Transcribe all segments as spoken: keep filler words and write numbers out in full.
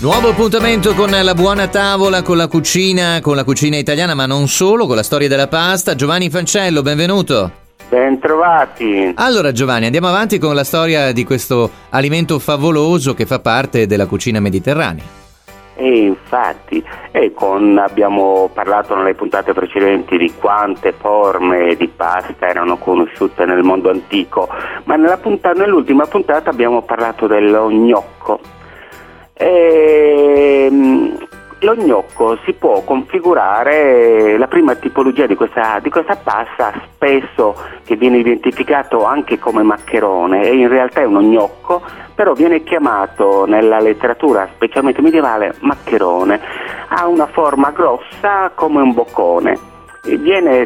Nuovo appuntamento con la buona tavola, con la cucina, con la cucina italiana, ma non solo, con la storia della pasta. Giovanni Fancello, benvenuto. Bentrovati. Allora Giovanni, andiamo avanti con la storia di questo alimento favoloso che fa parte della cucina mediterranea. E infatti, e con, abbiamo parlato nelle puntate precedenti di quante forme di pasta erano conosciute nel mondo antico, ma nella puntata, nell'ultima puntata abbiamo parlato dello gnocco. E, lo gnocco si può configurare, la prima tipologia di questa, di questa pasta, spesso che viene identificato anche come maccherone, e in realtà è uno gnocco, però viene chiamato nella letteratura, specialmente medievale, maccherone. Ha una forma grossa come un boccone, viene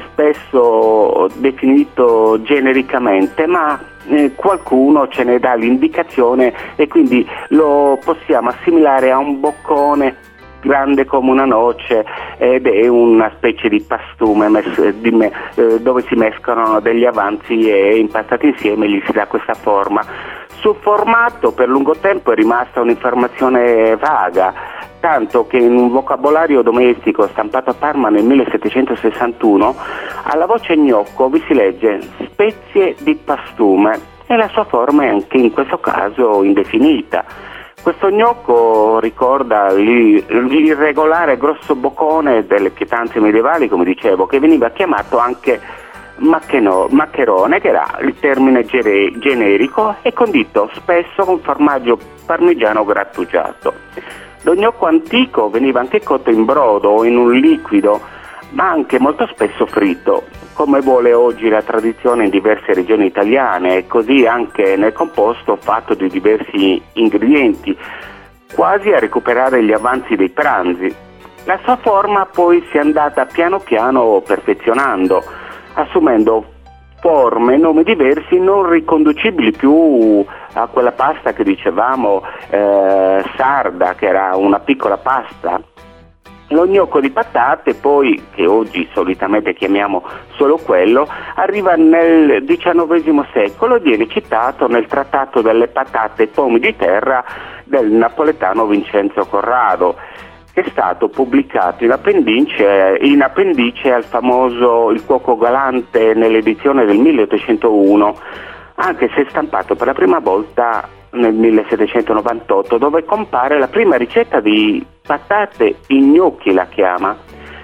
spesso definito genericamente, ma eh, qualcuno ce ne dà l'indicazione e quindi lo possiamo assimilare a un boccone grande come una noce, ed è una specie di pastume mes- di me- eh, dove si mescolano degli avanzi e impastati insieme gli si dà questa forma. Sul formato per lungo tempo è rimasta un'informazione vaga, tanto che in un vocabolario domestico stampato a Parma nel millesettecentosessantuno alla voce gnocco vi si legge spezie di pastume e la sua forma è anche in questo caso indefinita. Questo gnocco ricorda l'irregolare grosso boccone delle pietanze medievali, come dicevo, che veniva chiamato anche maccheno, maccherone, che era il termine gere, generico, e condito spesso con formaggio parmigiano grattugiato. Lo gnocco antico veniva anche cotto in brodo o in un liquido, ma anche molto spesso fritto, come vuole oggi la tradizione in diverse regioni italiane, e così anche nel composto fatto di diversi ingredienti, quasi a recuperare gli avanzi dei pranzi. La sua forma poi si è andata piano piano perfezionando, assumendo forme e nomi diversi non riconducibili più a quella pasta che dicevamo eh, sarda, che era una piccola pasta. Lo gnocco di patate, poi, che oggi solitamente chiamiamo solo quello, arriva nel diciannovesimo secolo e viene citato nel trattato delle patate e pomi di terra del napoletano Vincenzo Corrado, che è stato pubblicato in appendice, in appendice al famoso Il cuoco galante nell'edizione del milleottocentouno, anche se stampato per la prima volta nel millesettecentonovantotto, dove compare la prima ricetta di patate in gnocchi, la chiama.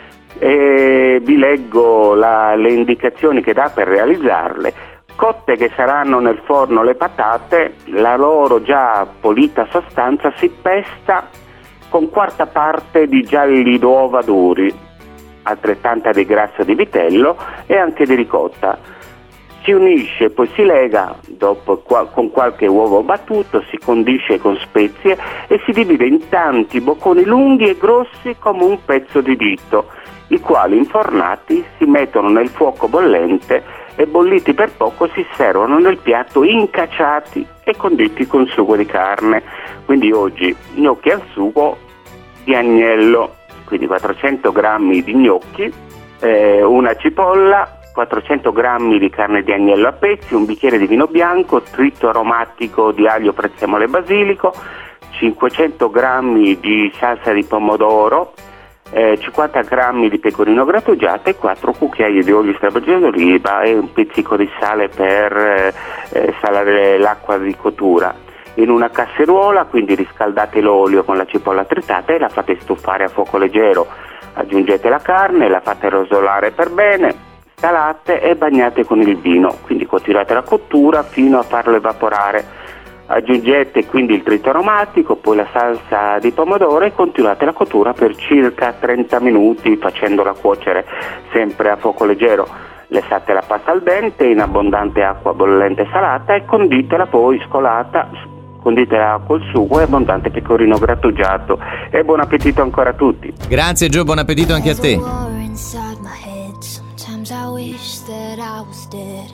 E vi leggo la, le indicazioni che dà per realizzarle. Cotte che saranno nel forno le patate, la loro già polita sostanza si pesta con quarta parte di gialli d'uova duri, altrettanta di grasso di vitello e anche di ricotta. Si unisce, poi si lega dopo, con qualche uovo battuto, si condisce con spezie e si divide in tanti bocconi lunghi e grossi come un pezzo di dito, i quali infornati si mettono nel fuoco bollente e bolliti per poco si servono nel piatto incacciati e conditi con sugo di carne. Quindi oggi gnocchi al sugo di agnello, quindi quattrocento grammi di gnocchi, eh, una cipolla, quattrocento grammi di carne di agnello a pezzi, un bicchiere di vino bianco, trito aromatico di aglio, prezzemolo e basilico, cinquecento grammi di salsa di pomodoro, eh, cinquanta grammi di pecorino grattugiato e quattro cucchiai di olio extravergine d'oliva e un pizzico di sale per eh, eh, salare l'acqua di cottura. In una casseruola, quindi riscaldate l'olio con la cipolla tritata e la fate stufare a fuoco leggero. Aggiungete la carne, la fate rosolare per bene, salate e bagnate con il vino, quindi continuate la cottura fino a farlo evaporare. Aggiungete quindi il trito aromatico, poi la salsa di pomodoro e continuate la cottura per circa trenta minuti, facendola cuocere sempre a fuoco leggero. Lasciate la pasta al dente in abbondante acqua bollente salata e conditela poi scolata, conditela col sugo e abbondante pecorino grattugiato. E buon appetito ancora a tutti. Grazie Gio, buon appetito anche a te. I wish that I was dead.